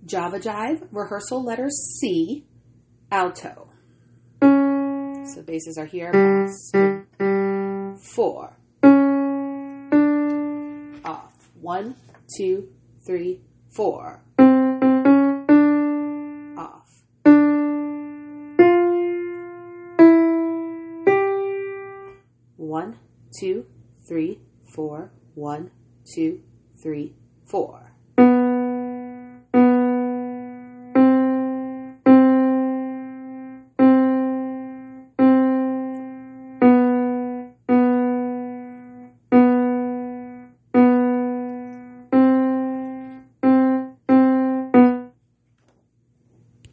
Java Jive, rehearsal letter C, alto. So basses are here, pass. 4. Off. 1, 2, 3, 4. Off. 1, 2, 3, 4. 1, 2, 3, 4.